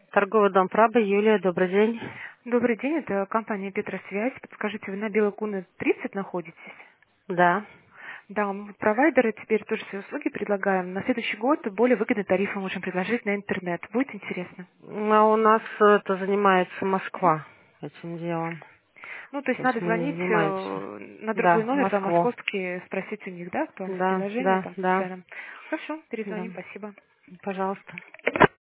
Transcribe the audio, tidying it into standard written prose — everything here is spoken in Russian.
Торговый дом Праба, Юлия, добрый день. Добрый день, это компания Петросвязь. Подскажите, вы на Белой Куны 30 находитесь? Да. Да, мы вот провайдеры теперь тоже свои услуги предлагаем. На следующий год более выгодный тариф мы можем предложить на интернет. Будет интересно? А у нас это занимается Москва этим делом. Ну, то есть То есть надо мы не звонить занимаемся. на другой Да, в номер, там Москву. московский, спросить у них, да, кто у нас Да, предложение да, там по да, ценам. Хорошо, да. перезвоним, спасибо. Пожалуйста.